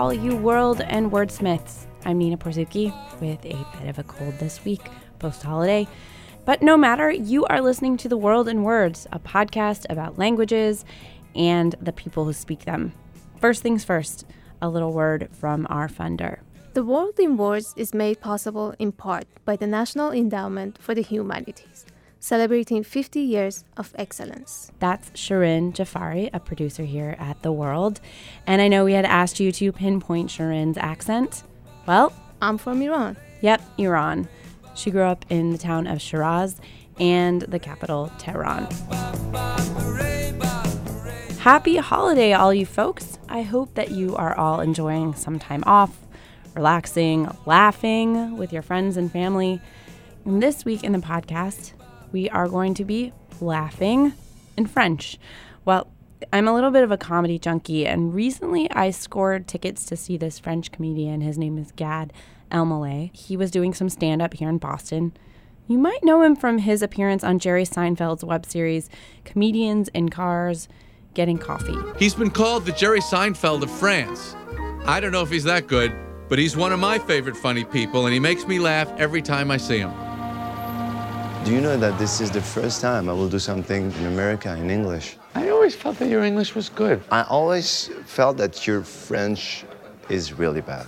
all you world and wordsmiths. I'm Nina Porzuki with a bit of a cold this week, post-holiday. But no matter, you are listening to The World in Words, a podcast about languages and the people who speak them. First things first, a little word from our funder. The World in Words is made possible in part by the National Endowment for the Humanities, celebrating 50 years of excellence. That's Shirin Jafari, a producer here at The World. And I know we had asked you to pinpoint Shirin's accent. Well, I'm from Iran. Yep, Iran. She grew up in the town of Shiraz and the capital, Tehran. Happy holiday, all you folks. I hope that you are all enjoying some time off, relaxing, laughing with your friends and family. And this week in the podcast, we are going to be laughing in French. Well, I'm a little bit of a comedy junkie, and recently I scored tickets to see this French comedian. His name is Gad Elmaleh. He was doing some stand-up here in Boston. You might know him from his appearance on Jerry Seinfeld's web series, Comedians in Cars Getting Coffee. He's been called the Jerry Seinfeld of France. I don't know if he's that good, but he's one of my favorite funny people, and he makes me laugh every time I see him. Do you know that this is the first time I will do something in America in English? I always felt that your English was good. I always felt that your French is really bad.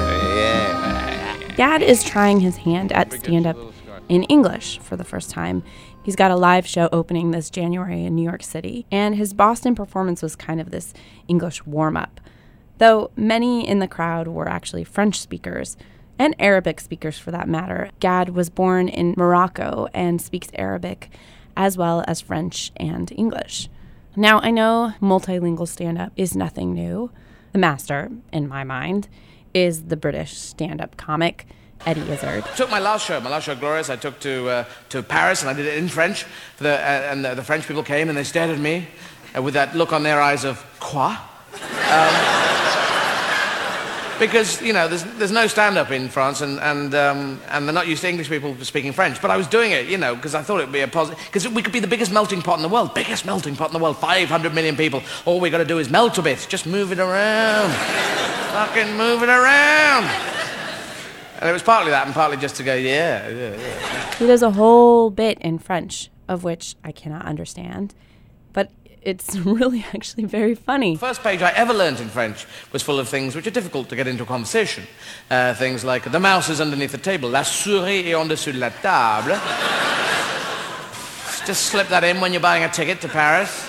Gad is trying his hand at stand-up in English for the first time. He's got a live show opening this January in New York City, and his Boston performance was kind of this English warm-up. Though many in the crowd were actually French speakers, and Arabic speakers for that matter. Gad was born in Morocco and speaks Arabic as well as French and English. Now, I know multilingual stand-up is nothing new. The master, in my mind, is the British stand-up comic, Eddie Izzard. I took my last show, Glorious, I took to Paris, and I did it in French. And the French people came and they stared at me with that look on their eyes of, quoi? Because, you know, there's no stand-up in France, and they're not used to English people speaking French. But I was doing it, you know, because I thought it would be a positive... Because we could be the biggest melting pot in the world. 500 million people. All we got to do is melt a bit. Just move it around. Fucking move it around. And it was partly that and partly just to go, yeah. He does a whole bit in French, of which I cannot understand. But it's really actually very funny. The first page I ever learned in French was full of things which are difficult to get into a conversation. Things like, the mouse is underneath the table, la souris est en dessous de la table. Just slip that in when you're buying a ticket to Paris.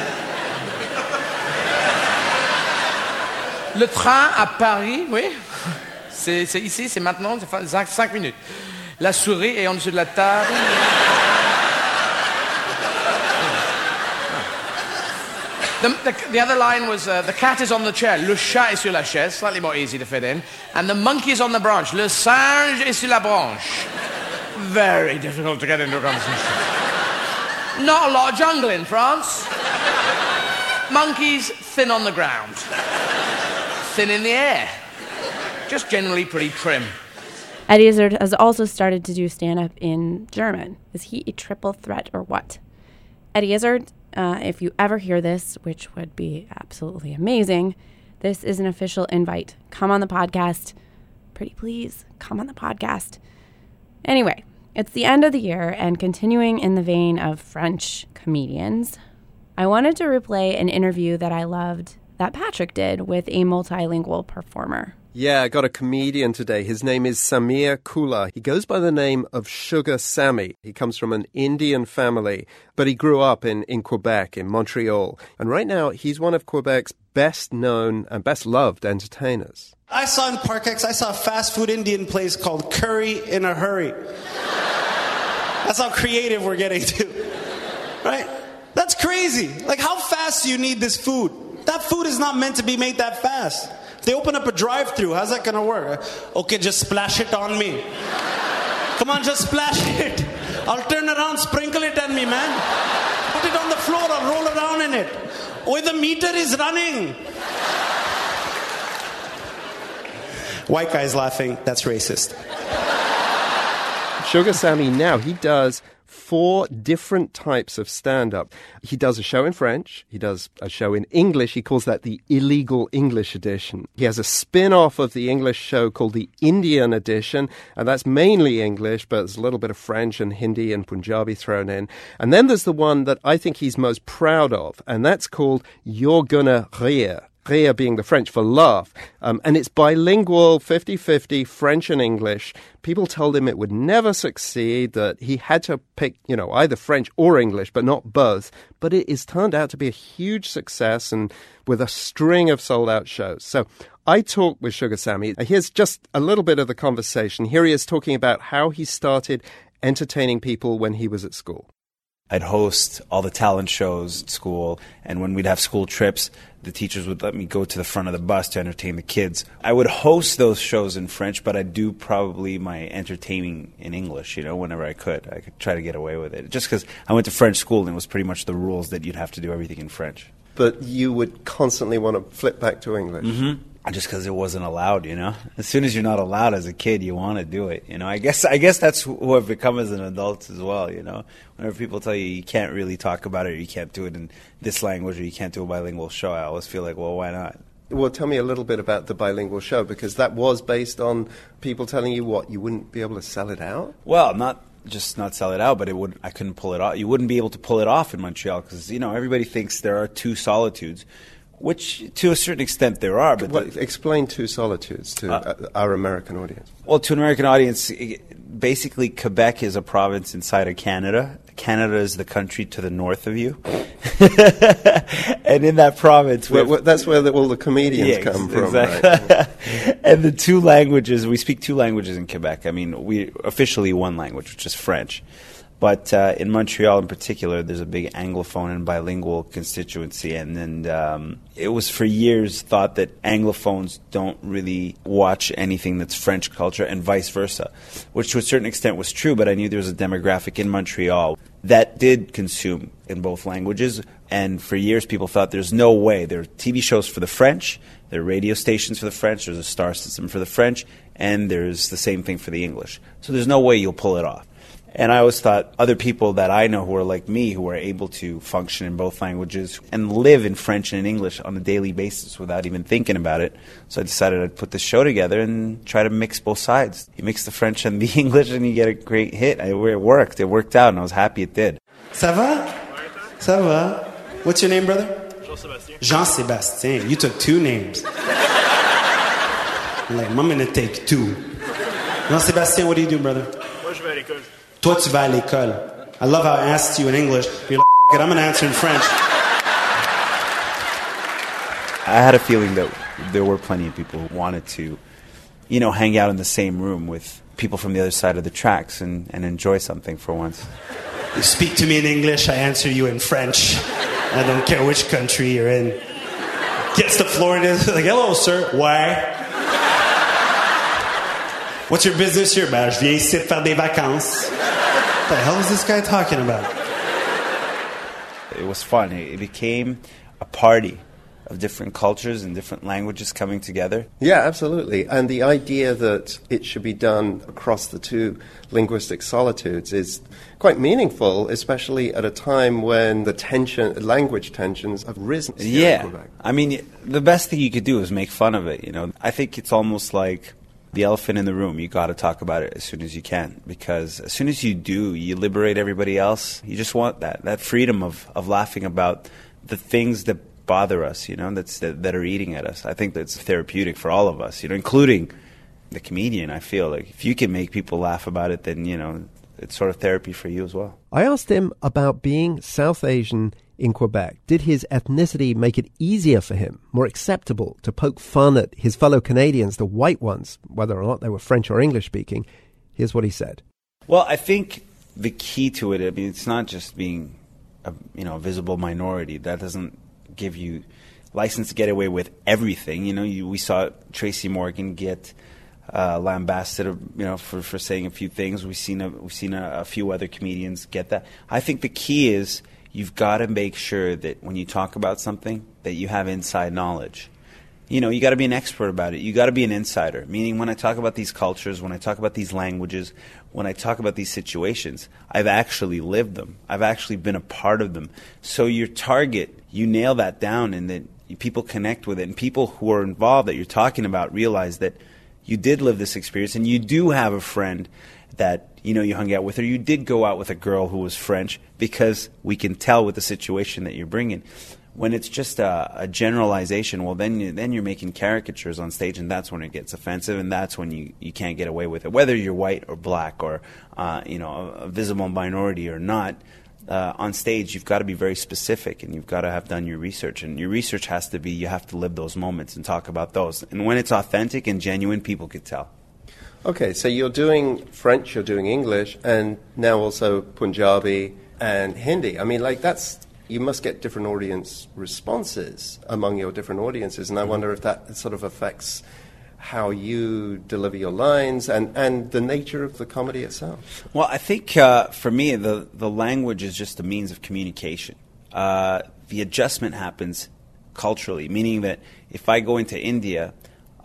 Le train à Paris, oui. C'est ici, c'est maintenant, c'est 5 minutes. La souris est en dessous de la table. The other line was, the cat is on the chair, le chat est sur la chaise, slightly more easy to fit in, and the monkey is on the branch, le singe est sur la branche. Very difficult to get into a conversation. Not a lot of jungle in France. Monkeys, thin on the ground. Thin in the air. Just generally pretty trim. Eddie Izzard has also started to do stand-up in German. Is he a triple threat or what? Eddie Izzard, if you ever hear this, which would be absolutely amazing, this is an official invite. Come on the podcast. Pretty please, come on the podcast. Anyway, it's the end of the year, and continuing in the vein of French comedians, I wanted to replay an interview that I loved that Patrick did with a multilingual performer. Yeah, I got a comedian today. His name is Samir Kula. He goes by the name of Sugar Sammy. He comes from an Indian family, but he grew up in Quebec, in Montreal. And right now, he's one of Quebec's best-known and best-loved entertainers. I saw in Park X, I saw a fast food Indian place called Curry in a Hurry. That's how creative we're getting to, right? That's crazy. Like, how fast do you need this food? That food is not meant to be made that fast. If they open up a drive-thru, how's that going to work? Okay, just splash it on me. Come on, just splash it. I'll turn around, sprinkle it on me, man. Put it on the floor, I'll roll around in it. Oh, the meter is running. White guy's laughing, that's racist. Sugar Sammy now, he does 4 different types of stand-up. He does a show in French. He does a show in English. He calls that the Illegal English Edition. He has a spin-off of the English show called the Indian Edition, and that's mainly English, but there's a little bit of French and Hindi and Punjabi thrown in. And then there's the one that I think he's most proud of, and that's called You're Gonna Rire. Rire being the French for laugh. And it's bilingual, 50-50, French and English. People told him it would never succeed, that he had to pick, either French or English, but not both. But it has turned out to be a huge success and with a string of sold-out shows. So I talked with Sugar Sammy. Here's just a little bit of the conversation. Here he is talking about how he started entertaining people when he was at school. I'd host all the talent shows at school, and when we'd have school trips, the teachers would let me go to the front of the bus to entertain the kids. I would host those shows in French, but I'd do probably my entertaining in English, whenever I could. I could try to get away with it. Just because I went to French school, and it was pretty much the rules that you'd have to do everything in French. But you would constantly want to flip back to English. Mm-hmm. Just because it wasn't allowed, As soon as you're not allowed as a kid, you want to do it, I guess that's who I've become as an adult as well, Whenever people tell you you can't really talk about it, or you can't do it in this language, or you can't do a bilingual show, I always feel like, well, why not? Well, tell me a little bit about the bilingual show, because that was based on people telling you what, you wouldn't be able to sell it out? Well, not sell it out, but I couldn't pull it off. You wouldn't be able to pull it off in Montreal because, everybody thinks there are 2 solitudes, which to a certain extent there are. But explain 2 solitudes to our American audience. Well, to an American audience, basically Quebec is a province inside of Canada. Canada is the country to the north of you. And in that province... that's where all the comedians come from, exactly. Right? And the 2 languages, we speak 2 languages in Quebec. I mean, we officially 1 language, which is French. But in Montreal in particular, there's a big Anglophone and bilingual constituency. And it was for years thought that Anglophones don't really watch anything that's French culture and vice versa, which to a certain extent was true. But I knew there was a demographic in Montreal that did consume in both languages. And for years, people thought there's no way. There are TV shows for the French, there are radio stations for the French, there's a star system for the French, and there's the same thing for the English. So there's no way you'll pull it off. And I always thought other people that I know who are like me, who are able to function in both languages and live in French and in English on a daily basis without even thinking about it. So I decided I'd put this show together and try to mix both sides. You mix the French and the English and you get a great hit. It worked. It worked out, and I was happy it did. Ça va? Ça va? What's your name, brother? Jean-Sébastien. Jean-Sébastien. You took 2 names. I'm like, I'm going to take 2. Jean-Sébastien, what do you do, brother? Moi, je vais à l'école. Toi, tu vas à l'école. I love how I asked you in English. You're like, F*** it, I'm going to answer in French. I had a feeling that there were plenty of people who wanted to, hang out in the same room with people from the other side of the tracks and enjoy something for once. You speak to me in English, I answer you in French. I don't care which country you're in. Gets to Florida, like, hello, sir. Why? What's your business here? Ben, je viens ici faire des vacances. What the hell is this guy talking about? It was fun. It became a party of different cultures and different languages coming together. Yeah, absolutely. And the idea that it should be done across the 2 linguistic solitudes is quite meaningful, especially at a time when the language tensions have risen. Yeah. I mean, the best thing you could do is make fun of it, I think it's almost like the elephant in the room. You got to talk about it as soon as you can, because as soon as you do, you liberate everybody else. You just want that freedom of laughing about the things that bother us, that are eating at us. I think that's therapeutic for all of us, including the comedian. I feel like if you can make people laugh about it, then, it's sort of therapy for you as well. I asked him about being South Asian in Quebec. Did his ethnicity make it easier for him, more acceptable, to poke fun at his fellow Canadians, the white ones, whether or not they were French or English speaking? Here's what he said. Well, I think the key to it, it's not just being a visible minority. That doesn't give you license to get away with everything. We saw Tracy Morgan get lambasted, for saying a few things. We've seen a few other comedians get that. I think the key is you've got to make sure that when you talk about something that you have inside knowledge. you know, you got to be an expert about it. You got to be an insider. Meaning, when I talk about these cultures, when I talk about these languages, when I talk about these situations, I've actually lived them. I've actually been a part of them. So your target, you nail that down, and then people connect with it. And people who are involved that you're talking about realize that you did live this experience, and you do have a friend that, you know, you hung out with, or you did go out with a girl who was French, because we can tell with the situation that you're bringing. When it's just a generalization, well, then you're making caricatures on stage, and that's when it gets offensive, and that's when you can't get away with it. Whether you're white or black or you know, a visible minority or not, on stage you've got to be very specific, and you've got to have done your research. And your research has to be, you have to live those moments and talk about those. And when it's authentic and genuine, people could tell. Okay, so you're doing French, you're doing English, and now also Punjabi and Hindi. I mean, like, you must get different audience responses among your different audiences, and I wonder if that sort of affects how you deliver your lines and the nature of the comedy itself. Well, I think for me, the language is just a means of communication. The adjustment happens culturally, meaning that if I go into India,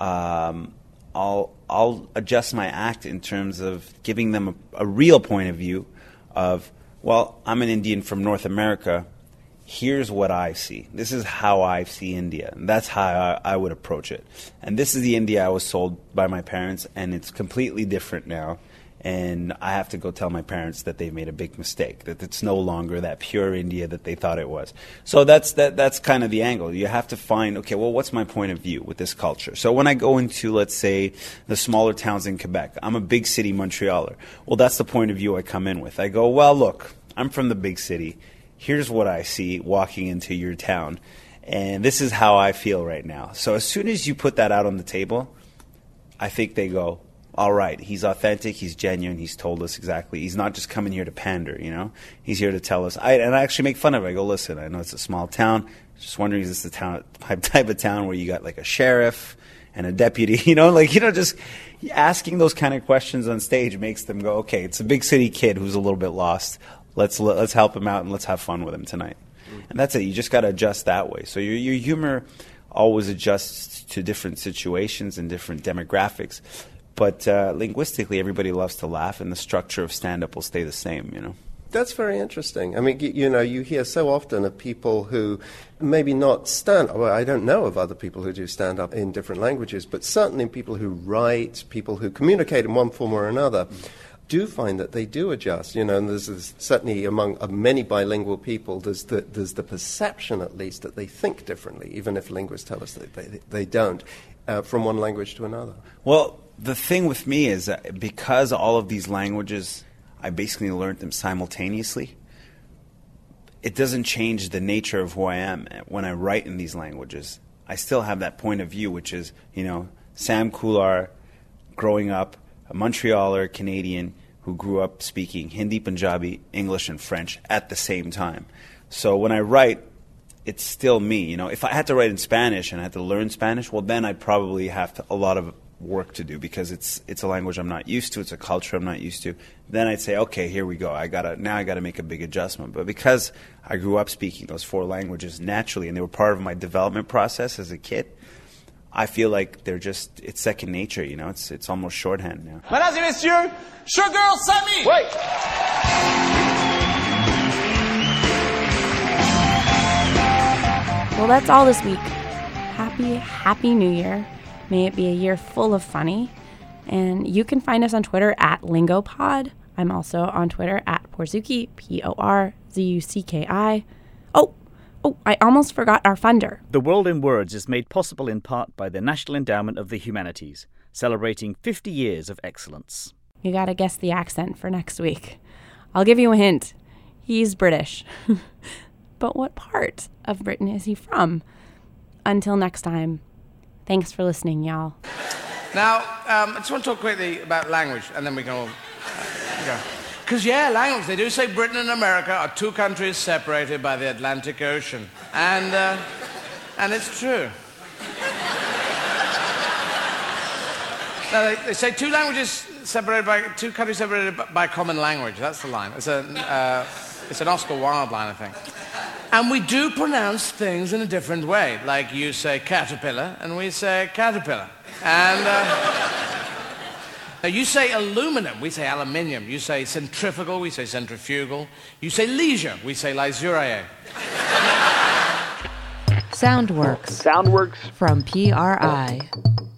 I'll adjust my act in terms of giving them a real point of view of, well, I'm an Indian from North America. Here's what I see. This is how I see India. And that's how I would approach it. And this is the India I was sold by my parents, and it's completely different now. And I have to go tell my parents that they've made a big mistake, that it's no longer that pure India that they thought it was. So that's kind of the angle. You have to find, okay, well, what's my point of view with this culture? So when I go into, let's say, the smaller towns in Quebec, I'm a big city Montrealer. Well, that's the point of view I come in with. I go, well, look, I'm from the big city. Here's what I see walking into your town, and this is how I feel right now. So as soon as you put that out on the table, I think they go, all right, he's authentic, he's genuine, he's told us exactly. He's not just coming here to pander, you know. He's here to tell us. And I actually make fun of it. I go, listen, I know it's a small town. Just wondering, is this the type of town where you got like a sheriff and a deputy, you know, like, you know, just asking those kind of questions on stage makes them go, okay, it's a big city kid who's a little bit lost. Let's help him out and let's have fun with him tonight. And that's it. You just got to adjust that way. So your humor always adjusts to different situations and different demographics. But linguistically, everybody loves to laugh, and the structure of stand-up will stay the same, you know. That's very interesting. I mean, you know, you hear so often of people who maybe not stand-up. Well, I don't know of other people who do stand-up in different languages, but certainly people who write, people who communicate in one form or another, do find that they do adjust, you know, and there's certainly among many bilingual people, there's the perception, at least, that they think differently, even if linguists tell us that they don't, from one language to another. Well, the thing with me is that because all of these languages, I basically learned them simultaneously, it doesn't change the nature of who I am when I write in these languages. I still have that point of view, which is, you know, Sam Kular, growing up, a Montrealer Canadian who grew up speaking Hindi, Punjabi, English, and French at the same time. So when I write, it's still me. You know, if I had to write in Spanish and I had to learn Spanish, well, then I'd probably have a lot of work to do because it's a language I'm not used to. It's a culture I'm not used to. Then I'd say, okay, here we go. I gotta make a big adjustment. But because I grew up speaking those 4 languages naturally, and they were part of my development process as a kid, I feel like it's second nature, you know. It's almost shorthand now. Mesdames et messieurs, Sugar Sammy! Wait! Well, that's all this week. Happy New Year. May it be a year full of funny. And you can find us on Twitter at LingoPod. I'm also on Twitter at Porzuki, Porzuki. Oh, I almost forgot our funder. The World in Words is made possible in part by the National Endowment of the Humanities, celebrating 50 years of excellence. You gotta guess the accent for next week. I'll give you a hint. He's British. But what part of Britain is he from? Until next time, thanks for listening, y'all. Now, I just want to talk quickly about language, and then we can all go. Because, language, they do say Britain and America are 2 countries separated by the Atlantic Ocean. And it's true. No, they say 2 countries separated by a common language. That's the line. It's an Oscar Wilde line, I think. And we do pronounce things in a different way. Like you say caterpillar, and we say caterpillar. And you say aluminum, we say aluminium. You say centrifugal, we say centrifugal. You say leisure, we say leisure. Soundworks. Soundworks. From PRI.